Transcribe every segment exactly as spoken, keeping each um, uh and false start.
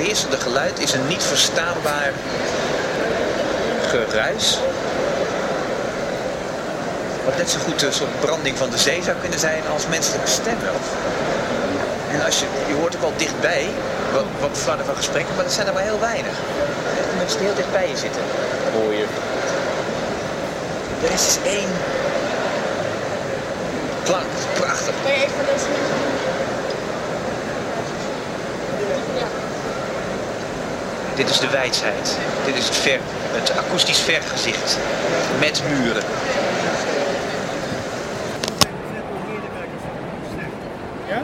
overheersende geluid is een niet verstaanbaar geruis. Wat net zo goed een soort branding van de zee zou kunnen zijn als menselijke stemmen. En als je, je hoort ook al dichtbij wat, wat flarden van gesprekken, maar dat zijn er maar heel weinig. De mensen die heel dichtbij je zitten, hoor je. De rest is één klank, prachtig. Kun je even deze mensen doen? Ja. Dit is de wijsheid. Dit is het, ver, het akoestisch vergezicht met muren. Ja?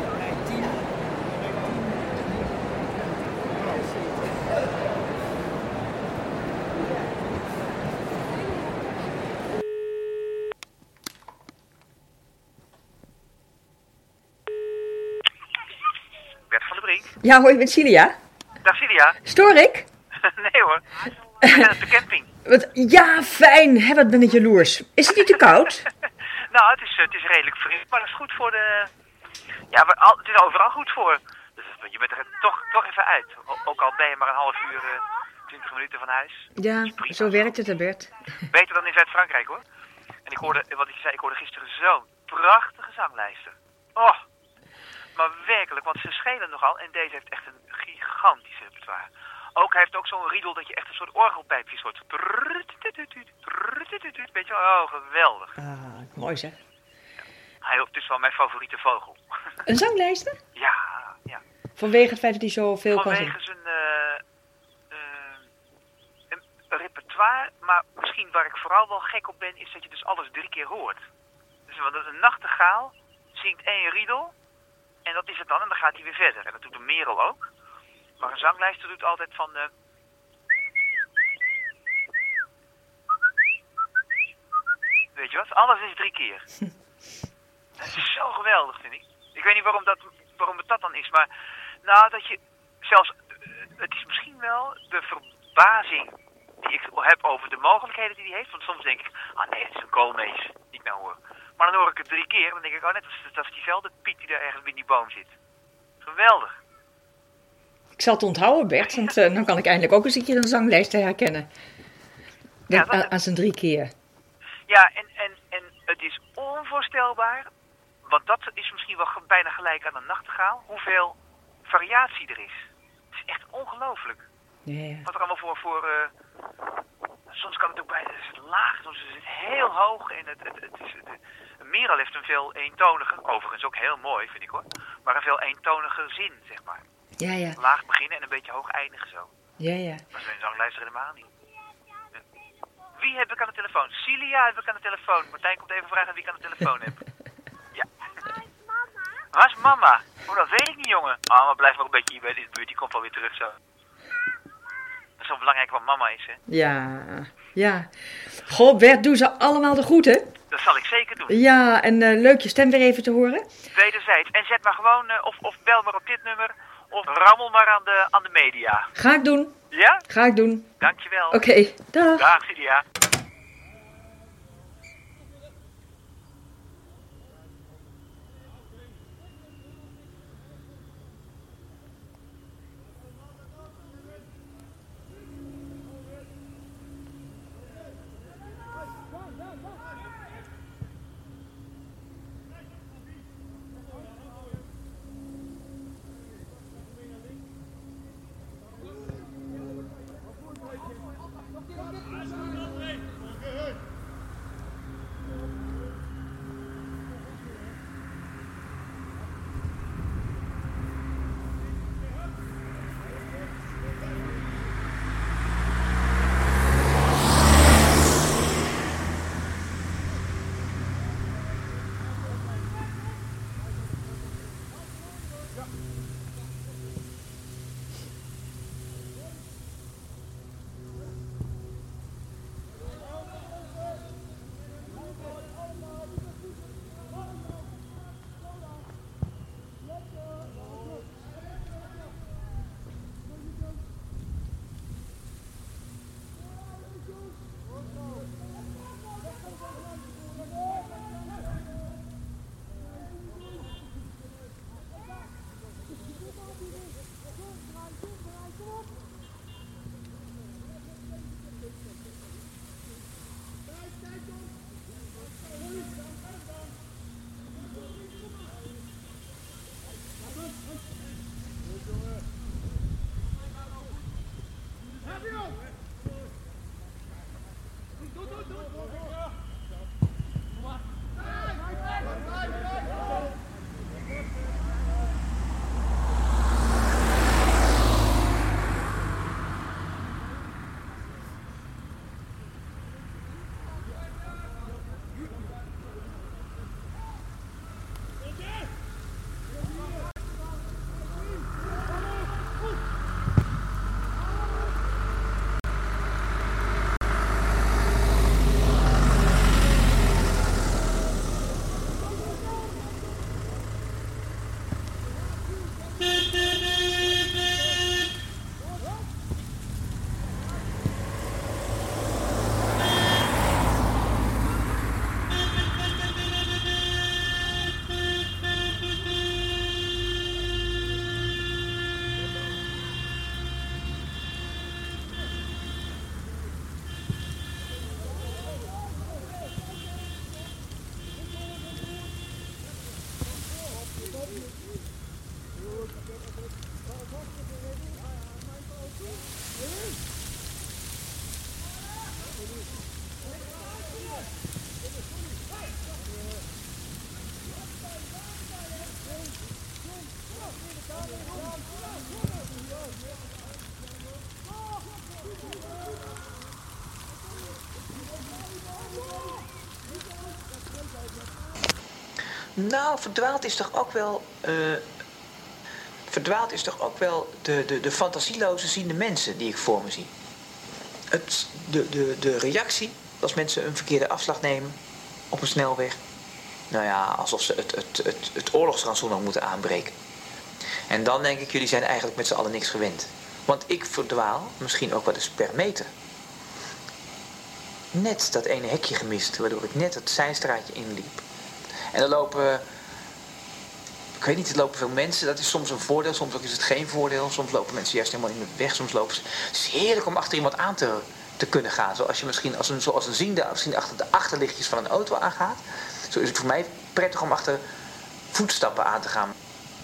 Bert van der Brink. Ja, hoi, met Cilia. Dag Cilia. Stoor ik? Nee hoor, we zijn op de camping. Wat, ja, fijn. Hè, wat ben ik jaloers. Is het niet te koud? Nou, het is, het is redelijk fris, maar dat is goed voor de... Ja, maar al, het is overal goed voor. Dus je bent er toch, toch even uit. O- ook al ben je maar een half uur, uh, twintig minuten van huis. Ja, zo werkt het, hè, Bert. Beter dan in Zuid-Frankrijk hoor. En ik hoorde, wat ik zei, ik hoorde gisteren zo'n prachtige zanglijster. Oh, maar werkelijk, want ze schelen nogal en deze heeft echt een gigantisch repertoire. Ook, hij heeft ook zo'n riedel dat je echt een soort orgelpijpjes hoort. Weet je wel? Oh, geweldig. Ah, mooi zeg. Hij is dus wel mijn favoriete vogel. Een zanglijster? Ja, ja. Vanwege het feit dat hij zoveel kan Vanwege zingen. zijn uh, uh, een repertoire, maar misschien waar ik vooral wel gek op ben, is dat je dus alles drie keer hoort. Dus want een nachtegaal zingt één riedel en dat is het dan en dan gaat hij weer verder. En dat doet een merel ook. Maar een zanglijster doet altijd van... Uh, weet je wat? Alles is drie keer. Dat is zo geweldig, vind ik. Ik weet niet waarom, dat, waarom het dat dan is, maar... Nou, dat je zelfs... Het is misschien wel de verbazing die ik heb over de mogelijkheden die hij heeft. Want soms denk ik, ah nee, het is een koolmees die ik nou hoor. Maar dan hoor ik het drie keer en dan denk ik, oh net, dat is, dat is diezelfde Piet die daar ergens in die boom zit. Geweldig. Ik zal het onthouden, Bert, want uh, dan kan ik eindelijk ook eens een keer een zanglijster herkennen. Ja, Dat, dat- aan, aan zijn drie keer. Ja, en, en, en het is onvoorstelbaar, want dat is misschien wel ge- bijna gelijk aan een nachtegaal, hoeveel variatie er is. Het is echt ongelooflijk. Ja, ja. Wat er allemaal voor... voor uh, soms kan het ook bijna is het laag, soms is het heel hoog. En het, het, het is, de, een merel heeft een veel eentoniger, overigens ook heel mooi vind ik hoor, maar een veel eentoniger zin, zeg maar. Ja, ja. Laag beginnen en een beetje hoog eindigen zo. Ja, ja. Maar zo'n zanglijster helemaal niet. Wie heb ik aan de telefoon? Cilia heb ik aan de telefoon. Martijn komt even vragen wie ik aan de telefoon heb. Ja. Waar is mama? Oh, dat weet ik niet, jongen. Mama blijft nog een beetje hier bij dit buurt. Die komt wel weer terug zo. Dat is zo belangrijk wat mama is, hè. Ja, ja. Goh, Bert, doe ze allemaal de groeten. Dat zal ik zeker doen. Ja, en uh, leuk je stem weer even te horen. Wederzijds. En zet maar gewoon, uh, of, of bel maar op dit nummer. Of rammel maar aan de, aan de media. Ga ik doen. Ja? Ga ik doen. Dankjewel. Oké, okay, dag. Dag, Cilia. Nou, verdwaald is toch ook wel... Uh, verdwaald is toch ook wel de, de, de fantasieloze ziende mensen die ik voor me zie. Het, de, de, de reactie als mensen een verkeerde afslag nemen op een snelweg. Nou ja, alsof ze het, het, het, het oorlogsrantsoen nog moeten aanbreken. En dan denk ik, jullie zijn eigenlijk met z'n allen niks gewend. Want ik verdwaal misschien ook wel eens per meter. Net dat ene hekje gemist, waardoor ik net het zijstraatje inliep. En er lopen, ik weet niet, er lopen veel mensen. Dat is soms een voordeel, soms ook is het geen voordeel. Soms lopen mensen juist helemaal in de weg, soms lopen ze... Het is heerlijk om achter iemand aan te, te kunnen gaan. Zoals je misschien als een, zoals een ziende misschien achter de achterlichtjes van een auto aangaat. Zo is het voor mij prettig om achter voetstappen aan te gaan.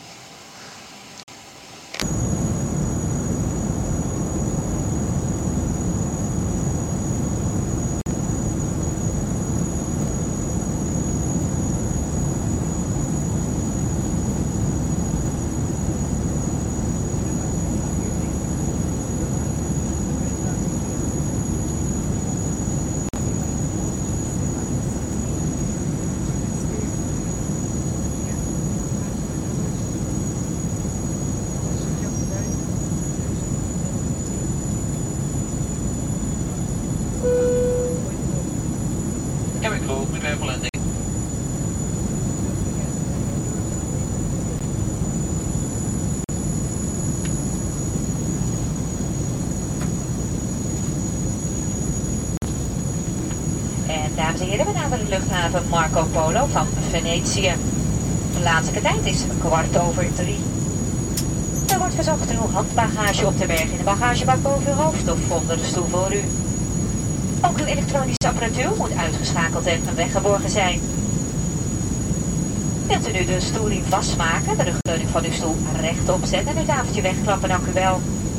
Dames en heren, we naderen de luchthaven Marco Polo van Venetië. De laatste tijd is kwart over drie. Er wordt verzocht uw handbagage op te bergen in de bagagebak boven uw hoofd of onder de stoel voor u. Ook uw elektronische apparatuur moet uitgeschakeld en weggeborgen zijn. Wilt u nu de stoelriem vastmaken, de rugleuning van uw stoel rechtop zetten en uw tafeltje wegklappen, dank u wel.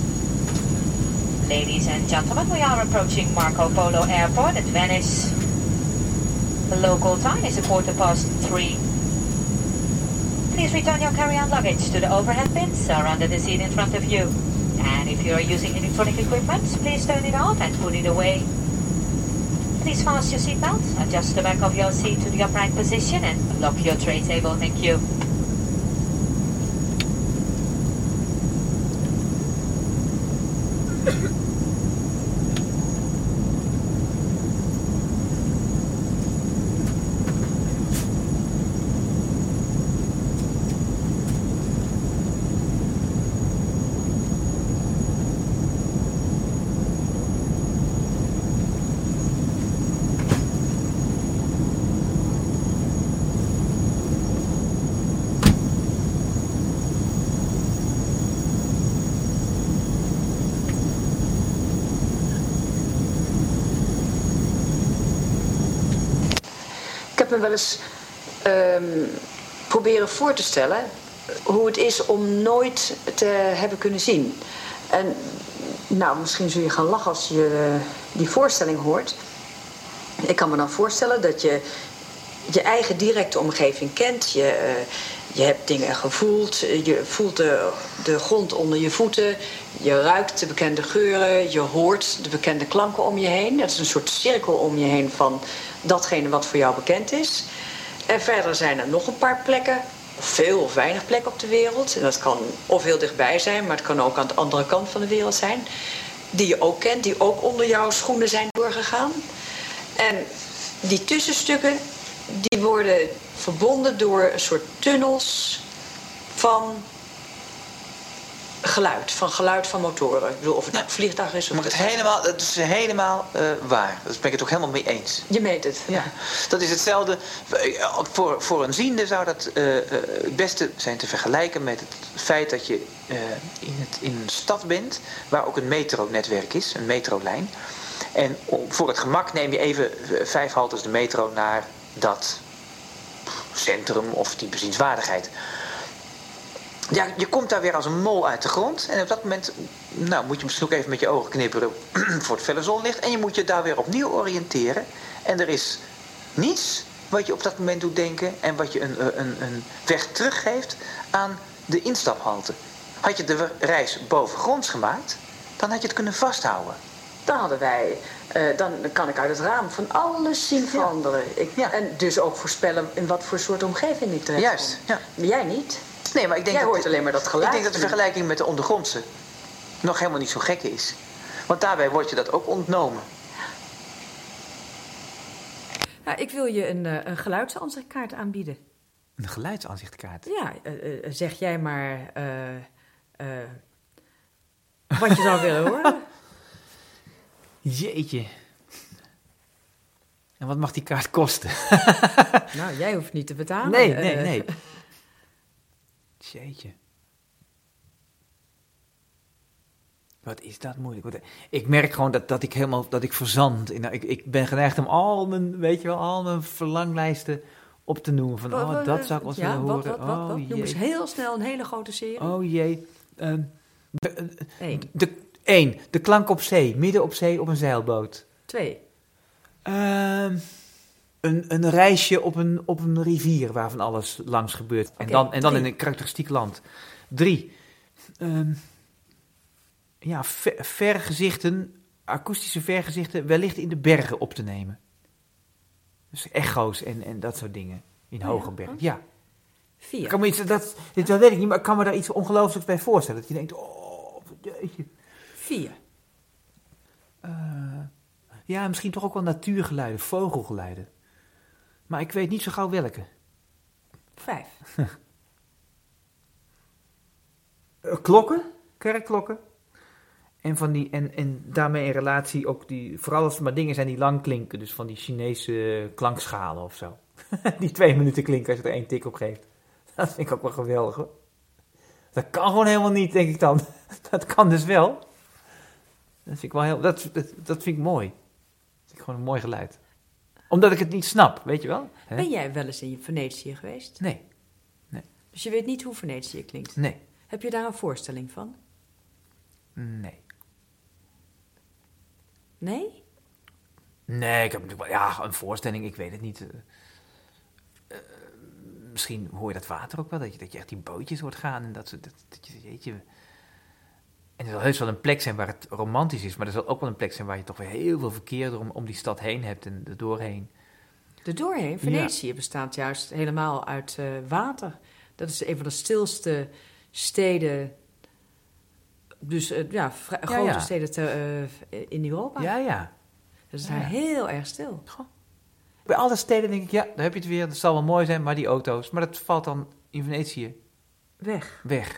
Ladies and gentlemen, we are approaching Marco Polo Airport at Venice. The local time is a quarter past three. Please return your carry-on luggage to the overhead bins or under the seat in front of you. And if you are using electronic equipment, please turn it off and put it away. Please fasten your seatbelt, adjust the back of your seat to the upright position and lock your tray table. Thank you. Ik heb me wel eens um, proberen voor te stellen hoe het is om nooit te hebben kunnen zien. En Nou, misschien zul je gaan lachen als je uh, die voorstelling hoort. Ik kan me dan voorstellen dat je je eigen directe omgeving kent. Je, uh, je hebt dingen gevoeld. Je voelt de, de grond onder je voeten. Je ruikt de bekende geuren. Je hoort de bekende klanken om je heen. Dat is een soort cirkel om je heen van datgene wat voor jou bekend is. En verder zijn er nog een paar plekken, of veel of weinig plekken op de wereld. En dat kan of heel dichtbij zijn, maar het kan ook aan de andere kant van de wereld zijn. Die je ook kent, die ook onder jouw schoenen zijn doorgegaan. En die tussenstukken, die worden verbonden door een soort tunnels van geluid. Van geluid van motoren. Ik bedoel, of het nou een vliegtuig is of... Maar het helemaal, dat is helemaal uh, waar. Daar ben ik het ook helemaal mee eens. Je meet het. Ja, dat is hetzelfde. Voor, voor een ziende zou dat uh, uh, het beste zijn te vergelijken met het feit dat je uh, in, het, in een stad bent waar ook een metronetwerk is, een metrolijn. En voor het gemak neem je even vijf haltes de metro naar dat centrum of die bezienswaardigheid. Ja, je komt daar weer als een mol uit de grond. En op dat moment nou, moet je misschien ook even met je ogen knipperen voor het felle zonlicht. En je moet je daar weer opnieuw oriënteren. En er is niets wat je op dat moment doet denken en wat je een, een, een weg teruggeeft aan de instaphalte. Had je de reis bovengronds gemaakt, dan had je het kunnen vasthouden. Dan hadden wij, uh, dan kan ik uit het raam van alles zien veranderen. Ja. Ik, ja. En dus ook voorspellen in wat voor soort omgeving ik terecht kom. Juist, ja. Maar jij niet. Nee, maar ik denk jij dat hoort alleen maar dat geluid. Ik denk dat de vergelijking met de ondergrondse nog helemaal niet zo gek is. Want daarbij wordt je dat ook ontnomen. Nou, ik wil je een, een geluidsaanzichtkaart aanbieden. Een geluidsaanzichtkaart? Ja, uh, uh, zeg jij maar uh, uh, wat je zou willen horen. Jeetje. En wat mag die kaart kosten? Nou, jij hoeft niet te betalen. Nee, nee, nee. Jeetje. Wat is dat moeilijk. Ik merk gewoon dat, dat ik helemaal, dat ik verzand. In, ik, ik ben geneigd om al mijn, weet je wel, al mijn verlanglijsten op te noemen. Van, oh, dat zou ik wel ja, willen wat, horen. Wat, wat, wat? Oh, Noem eens heel snel een hele grote serie. Oh jee. Um, de, Eén. De, één. De klank op zee. Midden op zee op een zeilboot. Twee. Um, een, een reisje op een, op een rivier waar van alles langs gebeurt. Okay, en dan, en dan in een karakteristiek land. Drie. Um, ja, ver, vergezichten, akoestische vergezichten, wellicht in de bergen op te nemen. Dus echo's en, en dat soort dingen. In oh, hoge bergen. Ja. Vier. Ik kan me iets, dat, dit dat weet ik niet, maar ik kan me daar iets ongelooflijks bij voorstellen. Dat je denkt, oh, jeetje. Vier. Uh, ja, misschien toch ook wel natuurgeluiden, vogelgeluiden. Maar ik weet niet zo gauw welke. Vijf. Klokken, kerkklokken. En, van die, en, en daarmee in relatie ook die, vooral als het maar dingen zijn die lang klinken. Dus van die Chinese klankschalen of zo. Die twee minuten klinken als je er één tik op geeft. Dat vind ik ook wel geweldig hoor. Dat kan gewoon helemaal niet, denk ik dan. Dat kan dus wel. Dat vind ik wel heel, dat, dat, dat vind ik mooi. Dat vind ik gewoon een mooi geluid. Omdat ik het niet snap, weet je wel? He? Ben jij wel eens in Venetië geweest? Nee. nee. Dus je weet niet hoe Venetië klinkt? Nee. Heb je daar een voorstelling van? Nee. Nee? Nee, ik heb natuurlijk wel, ja, een voorstelling, ik weet het niet. Uh, uh, misschien hoor je dat water ook wel, dat je, dat je echt die bootjes hoort gaan en dat soort, dat, dat je, weet je. En er zal heus wel een plek zijn waar het romantisch is, maar er zal ook wel een plek zijn waar je toch weer heel veel verkeer om, om die stad heen hebt en er doorheen. Er doorheen? Venetië ja. bestaat juist helemaal uit uh, water. Dat is een van de stilste steden, dus uh, ja, vri- ja, grote ja. steden te, uh, in Europa. Ja, ja. Dat is ja. daar heel erg stil. Goh. Bij alle steden denk ik, ja, daar heb je het weer, dat zal wel mooi zijn, maar die auto's, maar dat valt dan in Venetië weg. Weg.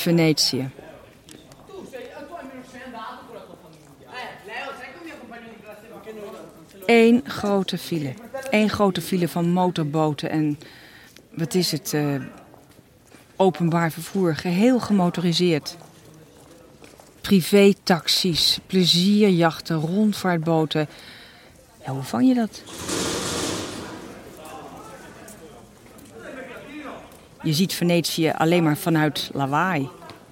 Venetië. Eén grote file. Eén grote file van motorboten en, wat is het, uh, openbaar vervoer. Geheel gemotoriseerd. Privétaxis, plezierjachten, rondvaartboten. Ja, hoe vang je dat? Je ziet Venetië alleen maar vanuit lawaai.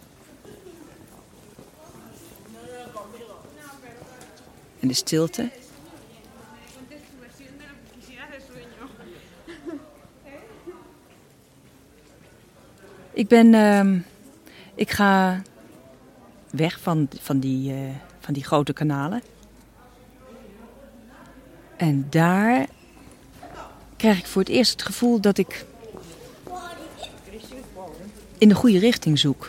En de stilte. Ik ben... Uh, ik ga weg van, van, die, uh, van die grote kanalen. En daar krijg ik voor het eerst het gevoel dat ik in de goede richting zoek.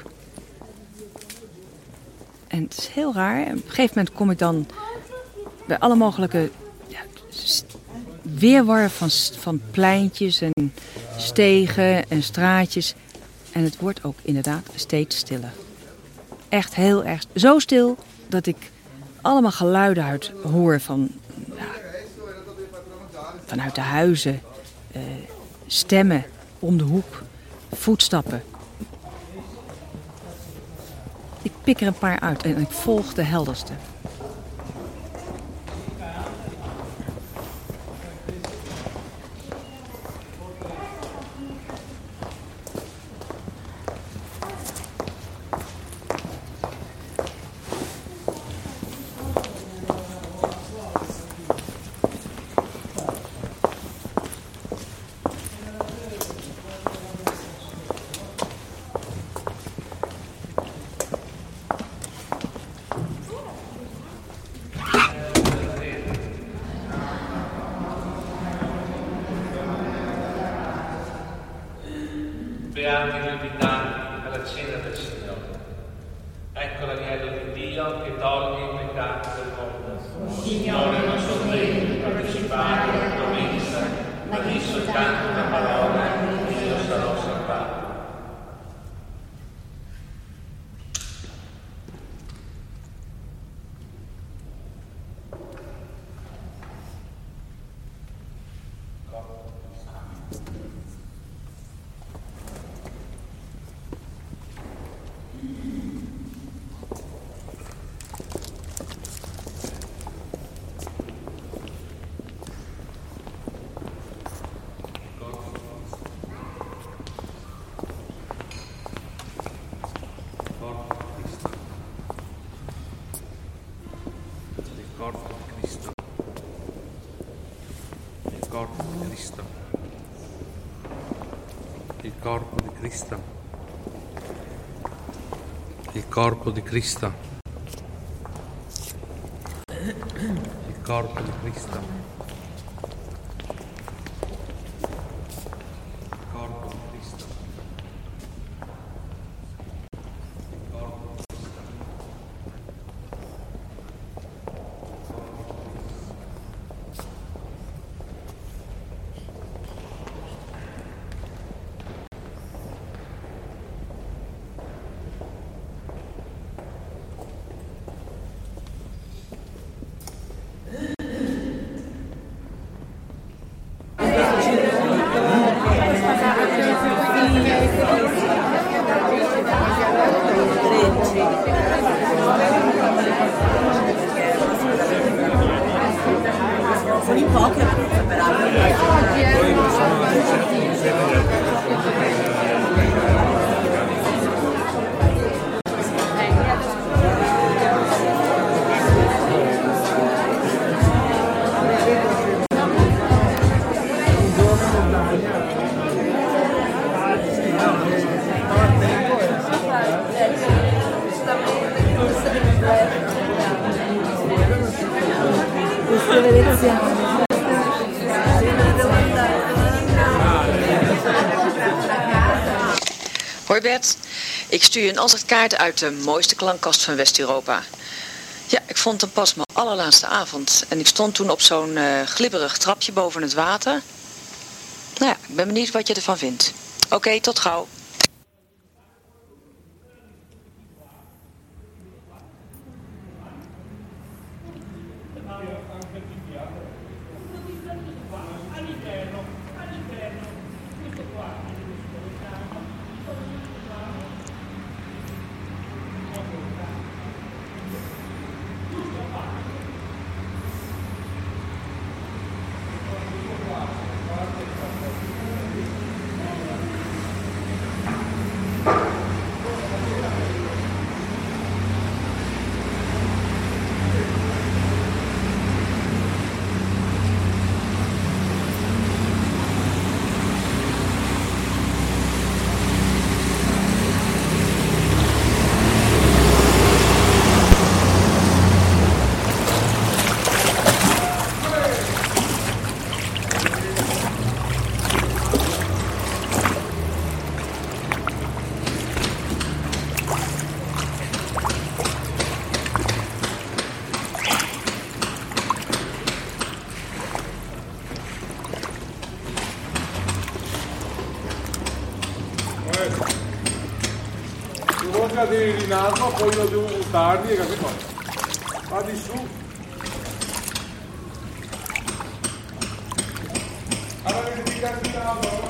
En het is heel raar. Op een gegeven moment kom ik dan bij alle mogelijke ja, weerwar van, van pleintjes en stegen en straatjes. En het wordt ook inderdaad steeds stiller. Echt heel erg. Zo stil dat ik allemaal geluiden uit hoor van, ja, vanuit de huizen. Uh, stemmen om de hoek. Voetstappen. Ik pik er een paar uit en ik volg de helderste. Beati gli abitanti alla cena del Signore. Ecco l'agnello di Dio che toglie i peccati del mondo. Signore, non sono degno di partecipare alla tua messa, ma di soltanto una parola e io sarò salvato. Il corpo di Cristo. Il corpo di Cristo. Il corpo di Cristo. Il corpo di Cristo. Hoi Bert, ik stuur je een ansichtkaart uit de mooiste klankkast van West-Europa. Ja, ik vond hem pas mijn allerlaatste avond en ik stond toen op zo'n uh, glibberig trapje boven het water. Nou ja, ik ben benieuwd wat je ervan vindt. Oké, okay, tot gauw. lì in alto, poi lo devo buttarli, capito? Vadi su. Allora devi camminare.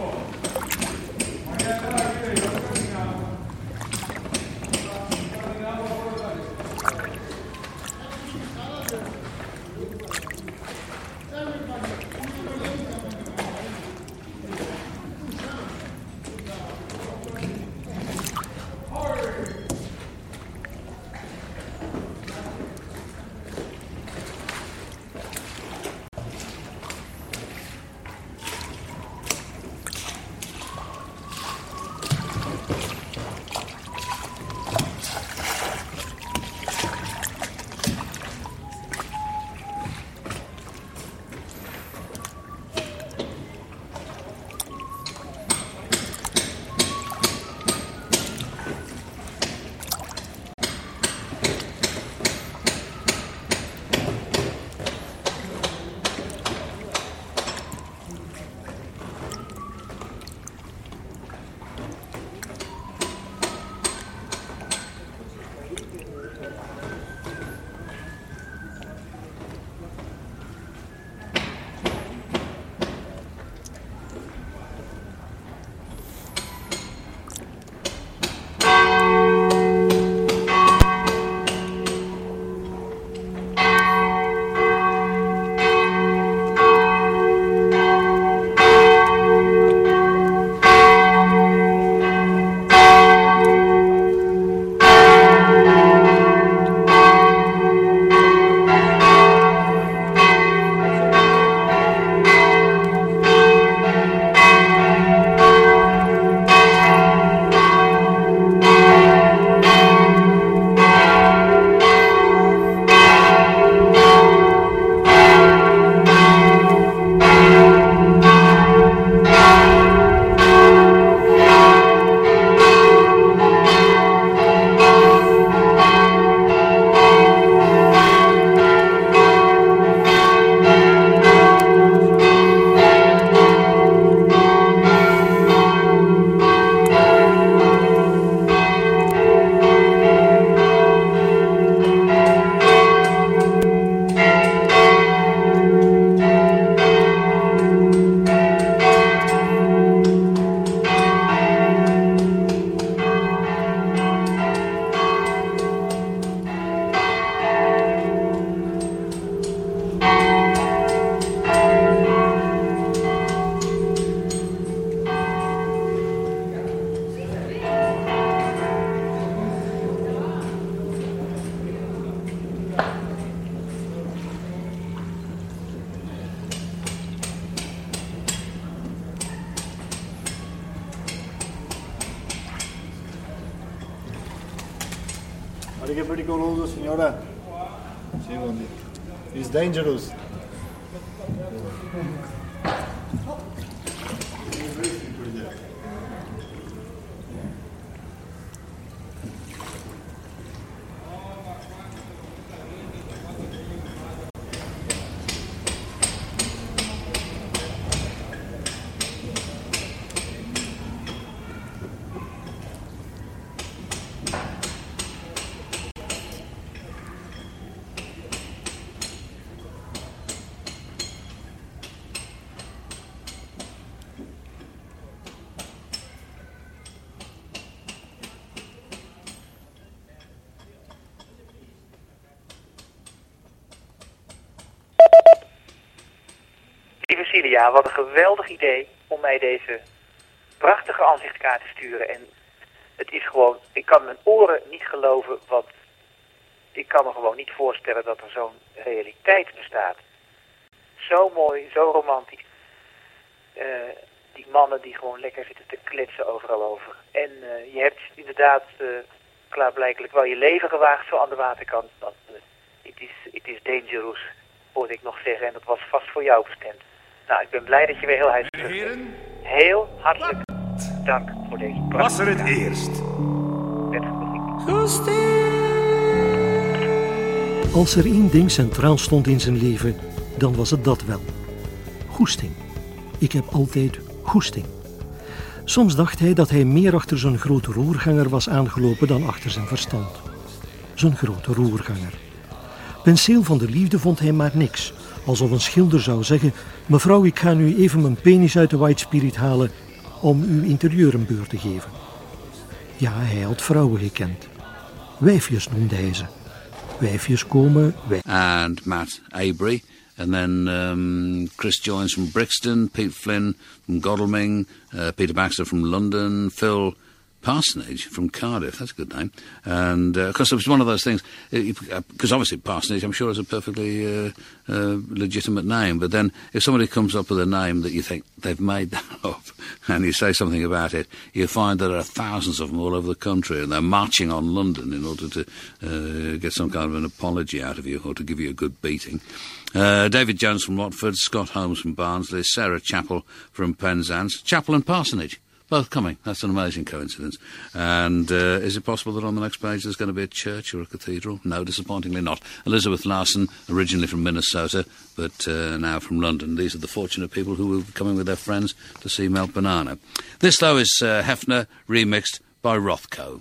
Are che pericoloso, signora? Sì, buon It's dangerous. Ja, wat een geweldig idee om mij deze prachtige aanzichtkaart te sturen. En het is gewoon, ik kan mijn oren niet geloven wat, ik kan me gewoon niet voorstellen dat er zo'n realiteit bestaat. Zo mooi, zo romantisch. Uh, die mannen die gewoon lekker zitten te kletsen overal over. En uh, je hebt inderdaad uh, klaarblijkelijk wel je leven gewaagd zo aan de waterkant. Het uh, is, it is dangerous, hoorde ik nog zeggen. En dat was vast voor jou bestemd. Nou, ik ben blij dat je weer heel huis terug bent. Heel hartelijk dank voor deze prachtige... Was er het eerst? Als er één ding centraal stond in zijn leven, dan was het dat wel. Goesting. Ik heb altijd goesting. Soms dacht hij dat hij meer achter zijn grote roerganger was aangelopen dan achter zijn verstand. Zijn grote roerganger. Penseel van de liefde vond hij maar niks. Alsof een schilder zou zeggen: mevrouw, ik ga nu even mijn penis uit de White Spirit halen om uw interieur een beurt te geven. Ja, hij had vrouwen gekend. Wijfjes noemde hij ze. Wijfjes komen... Wij... And Matt Avery. And then um, Chris Joynes from Brixton, Pete Flynn from Godalming, uh, Peter Baxter from London, Phil Parsonage from Cardiff. That's a good name. And uh, of course, it was one of those things, because uh, obviously Parsonage, I'm sure, is a perfectly uh, uh, legitimate name. But then if somebody comes up with a name that you think they've made that up, and you say something about it, you find that there are thousands of them all over the country, and they're marching on London in order to uh, get some kind of an apology out of you or to give you a good beating. Uh, David Jones from Watford, Scott Holmes from Barnsley, Sarah Chappell from Penzance. Chappell and Parsonage, both coming. That's an amazing coincidence. And uh, is it possible that on the next page there's going to be a church or a cathedral? No, disappointingly not. Elizabeth Larson, originally from Minnesota, but uh, now from London. These are the fortunate people who will be coming with their friends to see Melt Banana. This, though, is uh, Hefner, remixed by Rothko.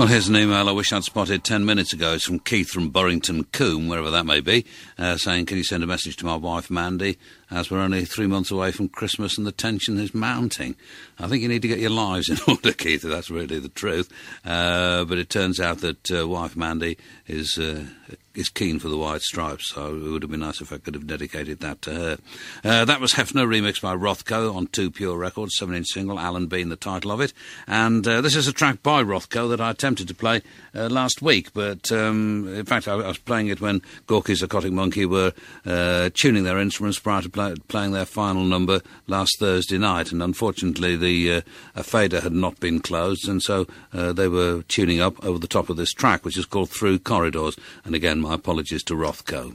here's an email I wish I'd spotted ten minutes ago. It's from Keith from Burrington Combe, wherever that may be, uh, saying, can you send a message to my wife, Mandy, as we're only three months away from Christmas and the tension is mounting. I think you need to get your lives in order, Keith, if that's really the truth. Uh, but it turns out that uh, wife Mandy is... Uh, is keen for the White Stripes, so it would have been nice if I could have dedicated that to her. Uh, that was Hefner, remixed by Rothko on Two Pure Records, seven-inch single, Alan Bean, the title of it. And uh, this is a track by Rothko that I attempted to play uh, last week, but um, in fact I, I was playing it when Gorky's Aquatic Monkey were uh, tuning their instruments prior to play, playing their final number last Thursday night, and unfortunately the uh, fader had not been closed, and so uh, they were tuning up over the top of this track, which is called Through Corridors, and again, my apologies to Rothko.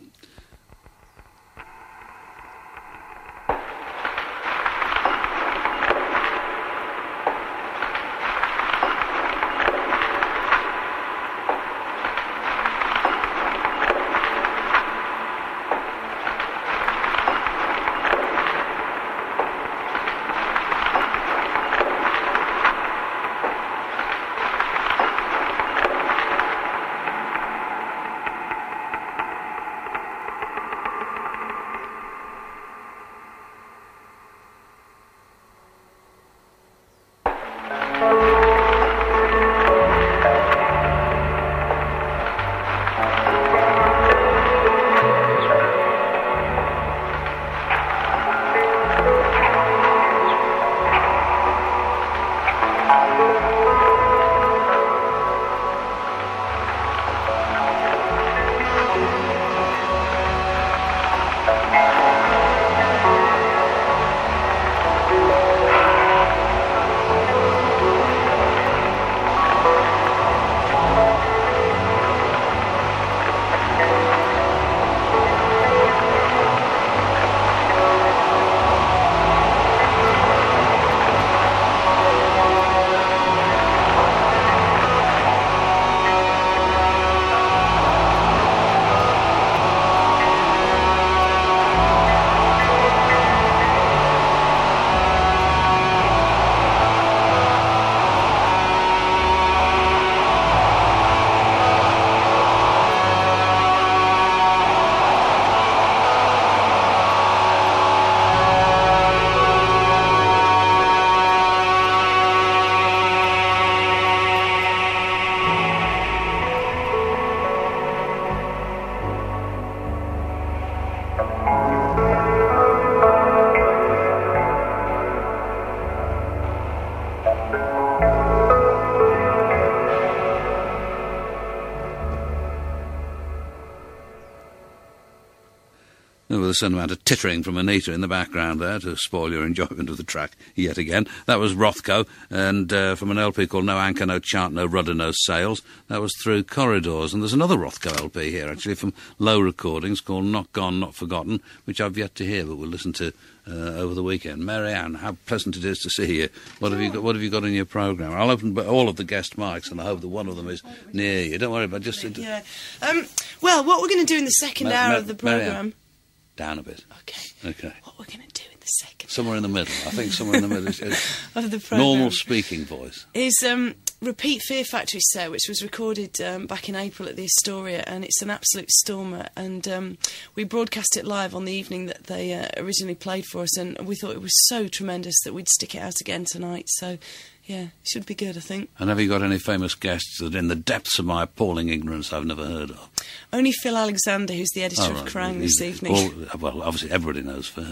With a certain amount of tittering from Anita in the background there to spoil your enjoyment of the track yet again. That was Rothko, and uh, from an L P called No Anchor, No Chart, No Rudder, No Sails, that was Through Corridors. And there's another Rothko L P here, actually, from Low Recordings, called Not Gone, Not Forgotten, which I've yet to hear, but we'll listen to uh, over the weekend. Mary Ann, how pleasant it is to see you. What have you got, what have you got in your programme? I'll open all of the guest mics, and I hope that one of them is near you. Don't worry about it, just... Yeah. Um, well, what we're going to do in the second Ma- hour Ma- of the programme... Down a bit. Okay. Okay. What we're going to do in the second... Somewhere in the middle. I think somewhere in the middle is, is of the programme. Normal speaking voice. Is um, Repeat Fear Factory set, which was recorded um, back in April at the Astoria, and it's an absolute stormer. And um, we broadcast it live on the evening that they uh, originally played for us, and we thought it was so tremendous that we'd stick it out again tonight. So, yeah, it should be good, I think. And have you got any famous guests that, in the depths of my appalling ignorance, I've never heard of? Only Phil Alexander, who's the editor oh, of right. Kerrang! This evening. All, well, obviously everybody knows Phil.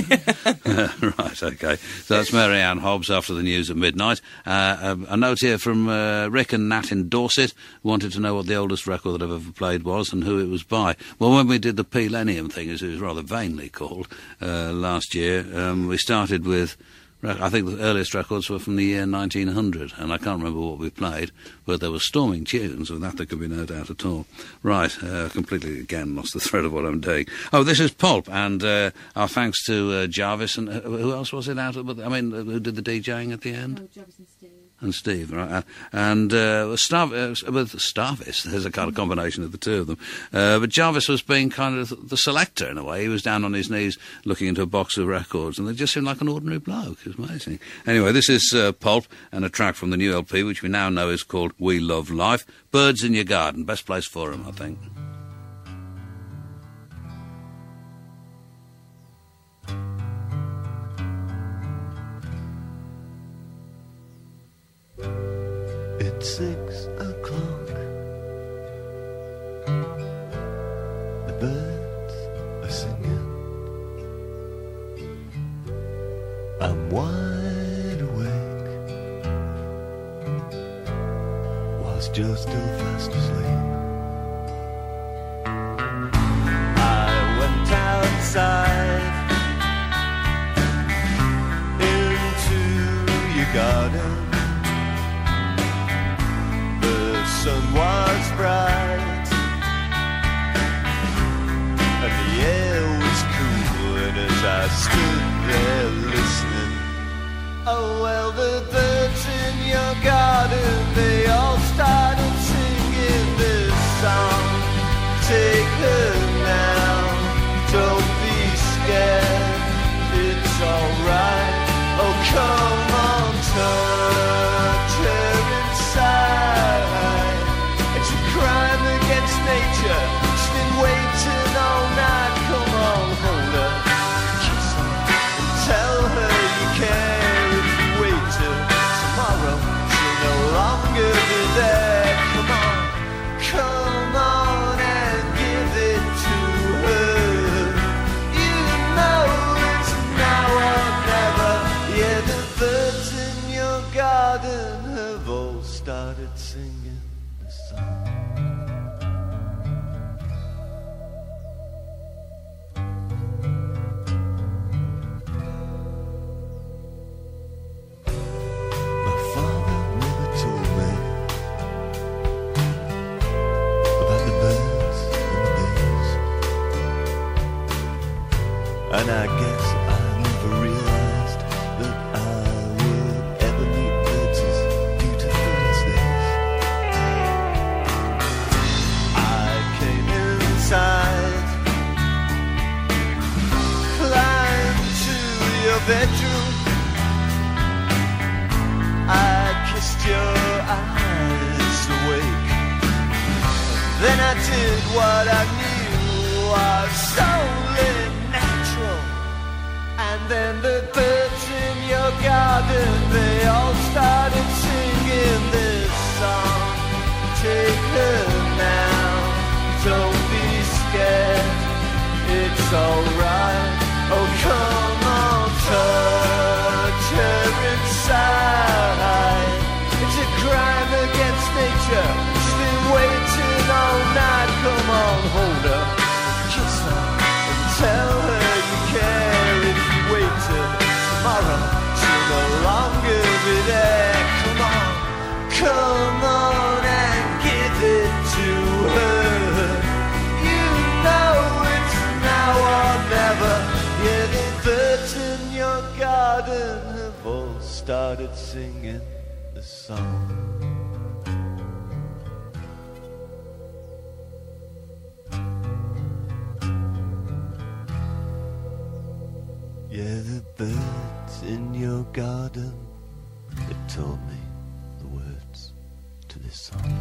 Right, OK. So that's Mary Ann Hobbs after the news at midnight. Uh, a, a note here from uh, Rick and Nat in Dorset, wanted to know what the oldest record that I've ever played was and who it was by. Well, when we did the P-Lenium thing, as it was rather vainly called, uh, last year, um, we started with... I think the earliest records were from the year nineteen hundred, and I can't remember what we played, but there were storming tunes, of that there could be no doubt at all. Right, uh, completely, again, lost the thread of what I'm doing. Oh, this is Pulp, and uh, our thanks to uh, Jarvis, and uh, who else was it out of, I mean, who did the DJing at the end? Oh, Jarvis and Steve. and Steve, right? And uh, Stav- uh, with Starvis, there's a kind of combination of the two of them. Uh, but Jarvis was being kind of the selector in a way. He was down on his knees looking into a box of records, and they just seemed like an ordinary bloke. It was amazing. Anyway, this is uh, Pulp and a track from the new L P, which we now know is called We Love Life. Birds in Your Garden, best place for him, I think. It's six o'clock. The birds are singing. I'm wide awake whilst you're still fast asleep. I went outside into your garden. Sun was bright and the air was cool, and as I stood there listening, oh well, the birds in your garden, they all started singing this song. Take her now, don't be scared, it's alright. Oh come on, touch her inside. Crime against nature, she's been waiting all night. Come on, hold her, kiss her, and tell her you care. If you wait till tomorrow, she'll no longer be there. Come on, come on and give it to her. You know it's now or never. Yeah, the birds in your garden have all started singing. And I guess I never realized that I would ever meet birds as beautiful as this. I came inside, climbed to your bedroom, I kissed your eyes awake. Then I did what I knew was solely natural. And then the birds in your garden, they all started singing this song. Take her now, don't be scared, it's alright. Oh come on, touch her inside. It's a crime against nature, she's been waiting all night. Come on, hold her, kiss her, and tell her you care. If you wait till tomorrow, she'll no longer be there. Come on, come on and give it to her. You know it's now or never. Yeah, the birds in your garden have all started singing the song. Yeah, the birds in your garden, they told me the words to this song.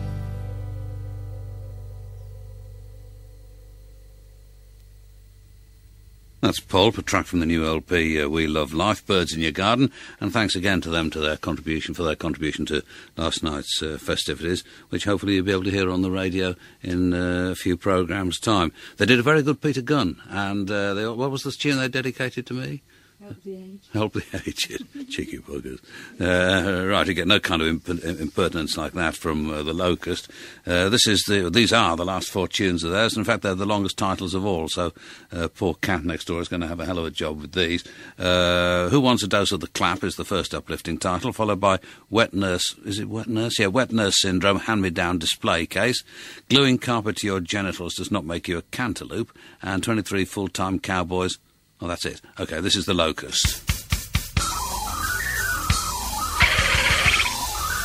That's Pulp, a track from the new L P, uh, We Love Life, Birds in Your Garden, and thanks again to them to their contribution, for their contribution to last night's uh, festivities, which hopefully you'll be able to hear on the radio in uh, a few programmes' time. They did a very good Peter Gunn, and uh, they, what was the tune they dedicated to me? Help the Aged. Help the Aged. Cheeky buggers. Uh, right, you get no kind of imp- impertinence like that from uh, the Locust. Uh, this is the, these are the last four tunes of theirs. In fact, they're the longest titles of all, so uh, poor Cat next door is going to have a hell of a job with these. Uh, Who Wants a Dose of the Clap is the first uplifting title, followed by Wet Nurse, is it Wet Nurse? Yeah, Wet Nurse Syndrome, Hand-Me-Down Display Case. Gluing Carpet to Your Genitals Does Not Make You a Cantaloupe, and twenty-three Full-Time Cowboys. Oh, that's it. OK, this is The Locust.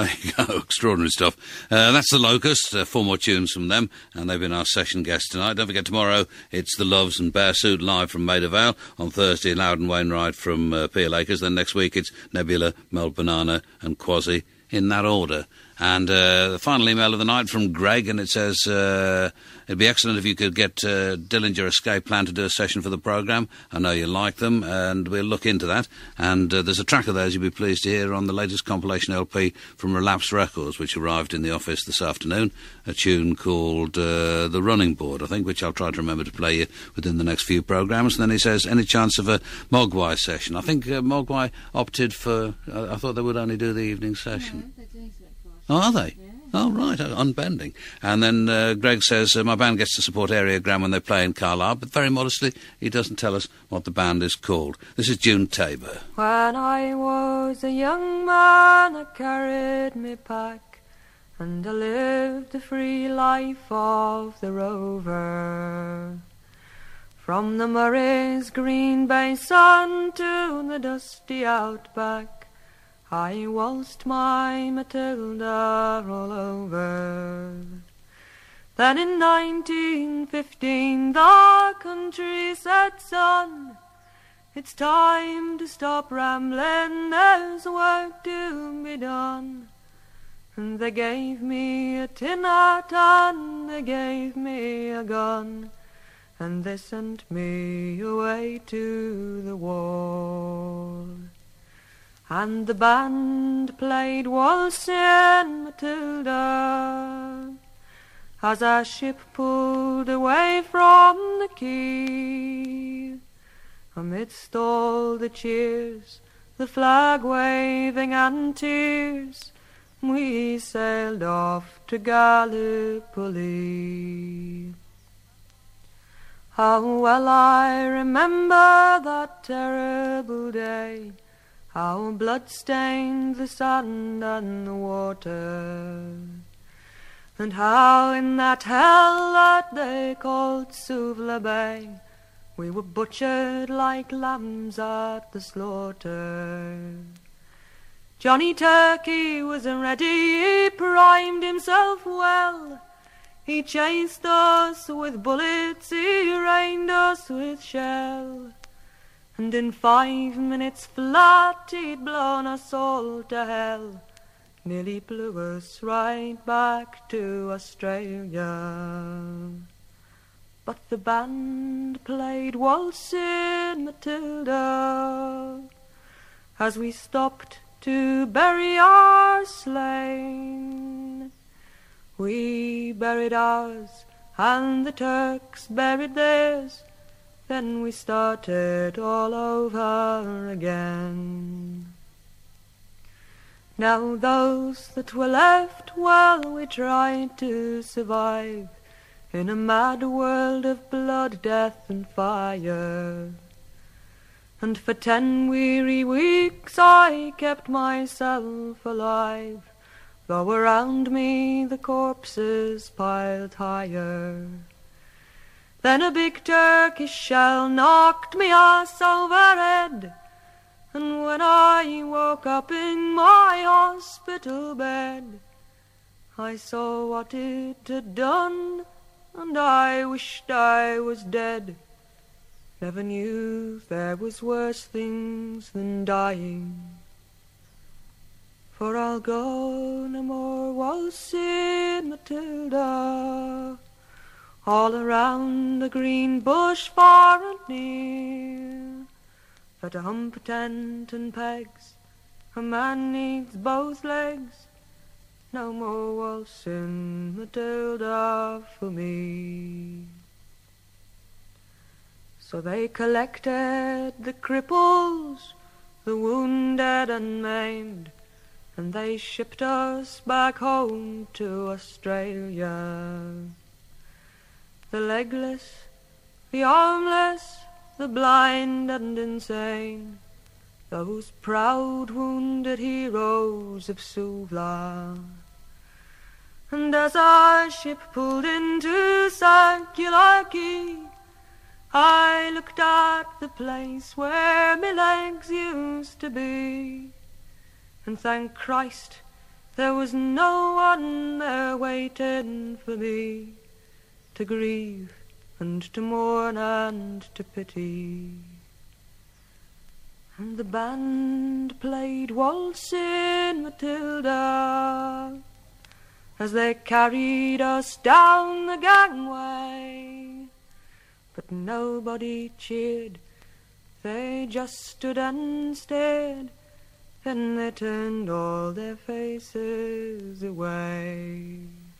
There you go, extraordinary stuff. Uh, that's The Locust, uh, four more tunes from them, and they've been our session guests tonight. Don't forget, tomorrow it's The Loves and Bear Suit live from Maida Vale. On Thursday, Loudon Wainwright from uh, Peel Acres. Then next week it's Nebula, Mel Banana and Quasi, in that order. And uh, the final email of the night from Greg, and it says, uh, it'd be excellent if you could get uh, Dillinger Escape Plan to do a session for the programme. I know you like them, and we'll look into that. And uh, there's a track of those you'll be pleased to hear on the latest compilation L P from Relapse Records, which arrived in the office this afternoon, a tune called uh, The Running Board, I think, which I'll try to remember to play you within the next few programmes. And then he says, any chance of a Mogwai session? I think uh, Mogwai opted for, uh, I thought they would only do the evening session. No, they're doing something for us. Oh, are they? Yeah. Oh, right, uh, unbending. And then uh, Greg says, uh, my band gets to support Areogram when they play in Carlisle, but very modestly, he doesn't tell us what the band is called. This is June Tabor. When I was a young man, I carried me pack, and I lived the free life of the rover. From the Murray's green basin to the dusty outback, I waltzed my Matilda all over. Then in nineteen fifteen the country said, son, it's time to stop rambling, there's work to be done. And they gave me a tin hat and they gave me a gun, and they sent me away to the war. And the band played Waltzing Matilda as our ship pulled away from the quay. Amidst all the cheers, the flag waving and tears, we sailed off to Gallipoli. How well I remember that terrible day, how blood-stained the sand and the water, and how in that hell that they called Suvla Bay, we were butchered like lambs at the slaughter. Johnny Turkey was ready, he primed himself well, he chased us with bullets, he rained us with shell, and in five minutes flat he'd blown us all to hell, nearly blew us right back to Australia. But the band played Waltzing Matilda as we stopped to bury our slain. We buried ours and the Turks buried theirs, then we started all over again. Now those that were left, well, we tried to survive in a mad world of blood, death and fire. And for ten weary weeks I kept myself alive, though around me the corpses piled higher. Then a big Turkish shell knocked me ass overhead, and when I woke up in my hospital bed, I saw what it had done, and I wished I was dead. Never knew there was worse things than dying. For I'll go no more waltzing Matilda, all around the green bush far and near. For to hump a tent and pegs, a man needs both legs. No more waltzing Matilda for me. So they collected the cripples, the wounded and maimed, and they shipped us back home to Australia. The legless, the armless, the blind and insane, those proud wounded heroes of Suvla. And as our ship pulled into Circular Quay, I looked at the place where my legs used to be, and thank Christ there was no one there waiting for me to grieve and to mourn and to pity. And the band played Waltzing Matilda as they carried us down the gangway. But nobody cheered, they just stood and stared, then they turned all their faces away.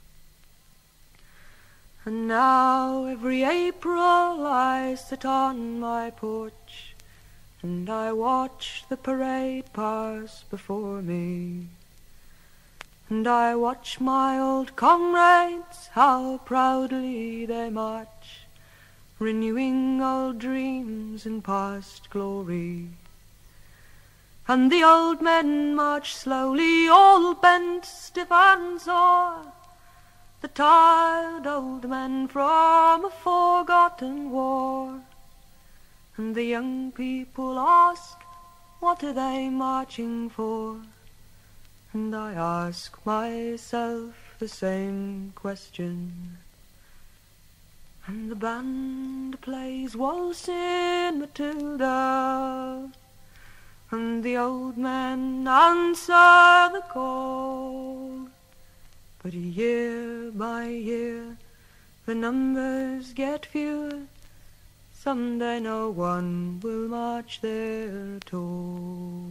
And now every April I sit on my porch and I watch the parade pass before me. And I watch my old comrades, how proudly they march, renewing old dreams and past glory. And the old men march slowly, all bent, stiff and sore, the tired old men from a forgotten war. And the young people ask, what are they marching for? And I ask myself the same question. And the band plays Waltzing Matilda, and the old men answer the call. But year by year the numbers get fewer, someday no one will march there at all.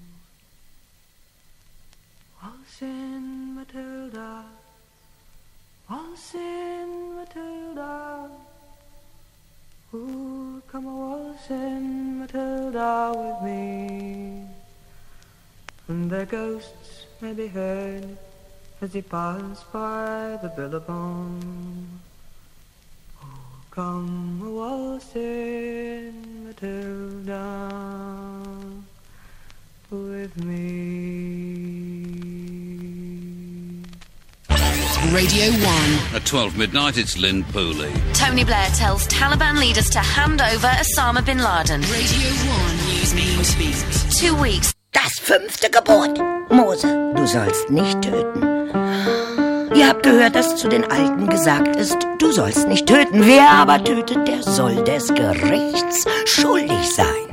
Waltzing Matilda, waltzing Matilda, ooh, come a waltzing Matilda with me. And their ghosts may be heard as he passed by the billabong. Oh, come a waltzing Matilda with me. Radio one. At twelve midnight, it's Lynn Pooley. Tony Blair tells Taliban leaders to hand over Osama bin Laden. Radio one News Newsbeat. Two weeks. Das fünfte Gebot. Mose, du sollst nicht töten. Ihr habt gehört, dass zu den Alten gesagt ist, du sollst nicht töten. Wer aber tötet, der soll des Gerichts schuldig sein.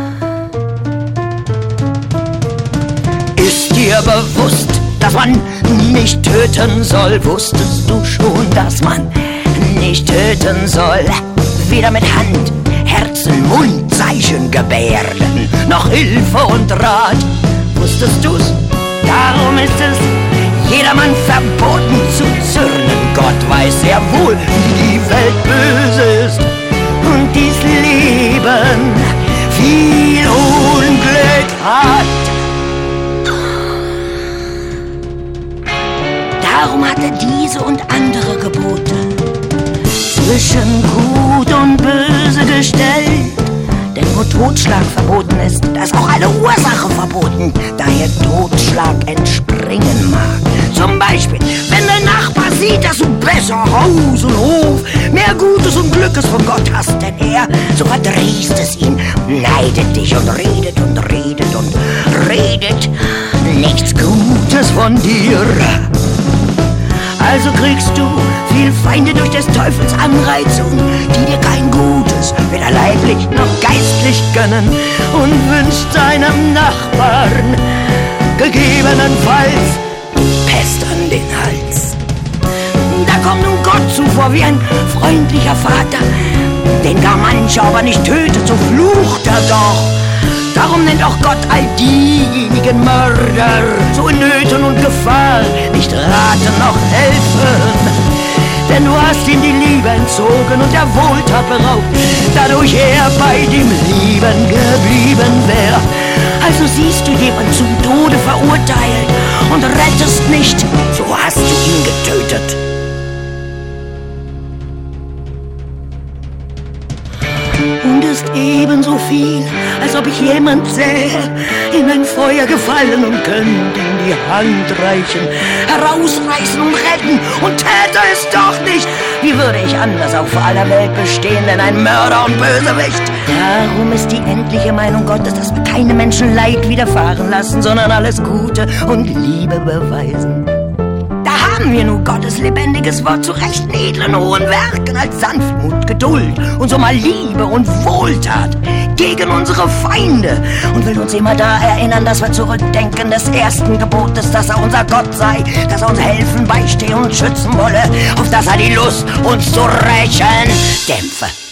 Ist dir bewusst, dass man nicht töten soll? Wusstest du schon, dass man nicht töten soll? Weder mit Hand, Herzen, Mund, Zeichen, Gebärden, noch Hilfe und Rat. Wusstest du's? Darum ist es jedermann verboten zu zürnen. Gott weiß sehr wohl, wie die Welt böse ist und dies Leben viel Unglück hat. Darum hat er diese und andere Gebote zwischen Gut und Böse gestellt. Denn wo Totschlag verboten ist, da ist auch eine Ursache verboten, daher Totschlag entspringen mag. Zum Beispiel, wenn dein Nachbar sieht, dass du besser Haus und Hof, mehr Gutes und Glückes von Gott hast denn er, so verdrießt es ihn, neidet dich und redet und redet und redet nichts Gutes von dir. Also kriegst du viel Feinde durch des Teufels Anreizung, die dir kein Gutes, weder leiblich noch geistlich gönnen, und wünscht deinem Nachbarn gegebenenfalls Pest an den Hals. Da kommt nun Gott zuvor wie ein freundlicher Vater, den gar mancher aber nicht tötet, so flucht er doch. Darum nennt auch Gott all diejenigen Mörder, so in Nöten und Gefahr, nicht raten noch helfen. Denn du hast ihm die Liebe entzogen und der Wohltat beraubt, dadurch er bei dem Lieben geblieben wäre. Also siehst du jemand zum Tode verurteilt und rettest nicht, so hast du ihn getötet. Und es ist ebenso viel, als ob ich jemand sähe, in ein Feuer gefallen und könnte ihm die Hand reichen, herausreißen und retten und täte es doch nicht. Wie würde ich anders auch vor aller Welt bestehen, denn ein Mörder und Bösewicht? Darum ist die endliche Meinung Gottes, dass wir keine Menschen Leid widerfahren lassen, sondern alles Gute und Liebe beweisen. Da haben wir nun Gottes lebendiges Wort zu recht edlen hohen Werken als Sanftmut, Geduld und so mal Liebe und Wohltat gegen unsere Feinde und will uns immer da erinnern, dass wir zurückdenken des ersten Gebotes, dass er unser Gott sei, dass er uns helfen, beistehen und schützen wolle, auf dass er die Lust, uns zu rächen, dämpfe.